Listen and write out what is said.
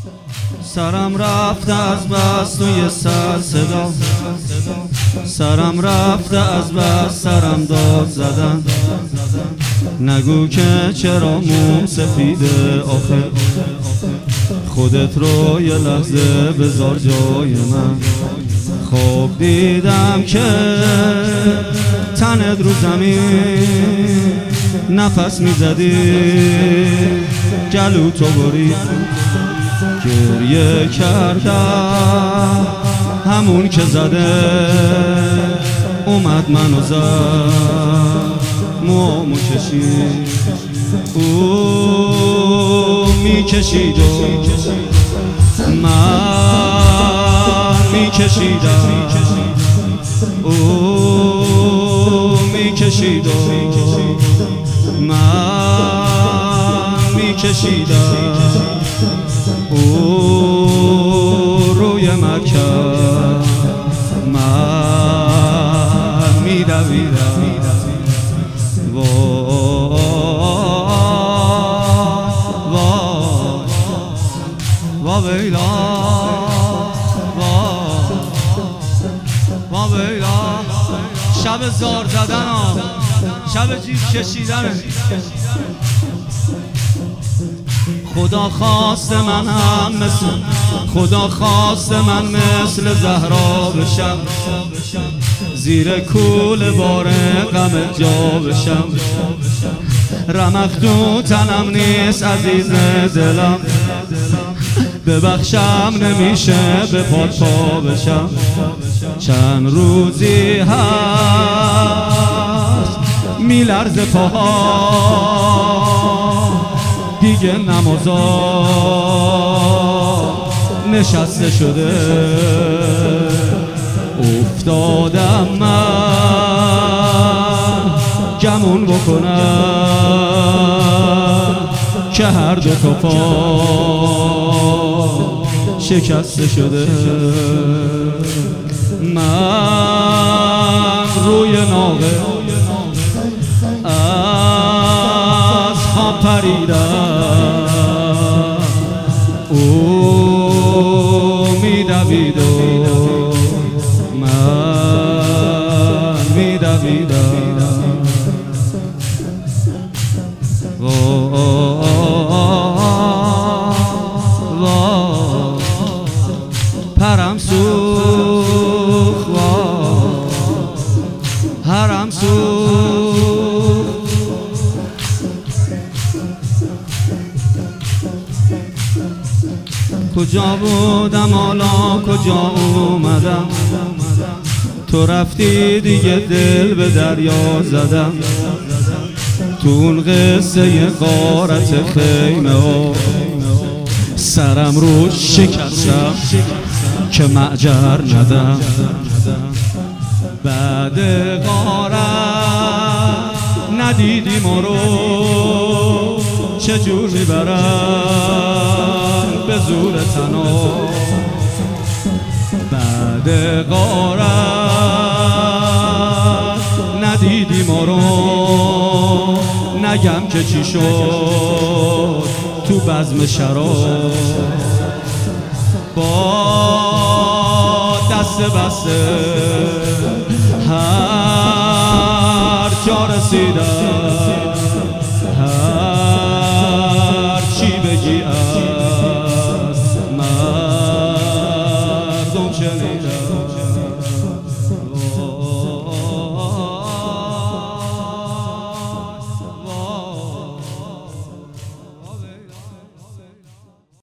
سرم رفته از بس توی سر صدا، سرم رفته از بس سرم داد زدن. نگو که چرا موم سفیده آخه، خودت رو یه لحظه بذار جای من. خواب دیدم که تنت رو زمین نفس میزدی، گلو تو برید گریه کردم. همون که زده اومد منو زد، موامو کشید او میکشید و من میکشیدم، او میکشید و من میکشیدم. او روی مرکب من میدویدم. وا ویلا وا ویلا. شب زار زدن ها، شب جیب کشیدن. خدا خواست من هم مثل، خدا خواست من مثل زهرا بشم، زیر کول بار غم جا بشم. رمق تو تنم نیست عزیز دلم، ببخشم نمیشه به پات پا بشم. چند روزی هست میلرزه پاها، دیگه نمازا نشسته شده. افتادم من گمون بکنم که هر دو تا پا شکسته شده. من روی ناقه از خواب پریدم، او میدوید و من میدویدم. پرم سوخت، هرم سوخت. کجا بودم حالا کجا اومدم، تو رفتی دیگه دل به دریا زدم. تو اون قصه غارت خیمه ها سرم رو شکستم که معجر ندم. بعد غارت ندیدی ما رو چجور میبرن به زور تنها. بعد غارت ندیدی ما رو، نگم که چی شد تو بزم شراب. با دست بسته هر جا رسیدم، هر چی بگی از مردم شنیدم.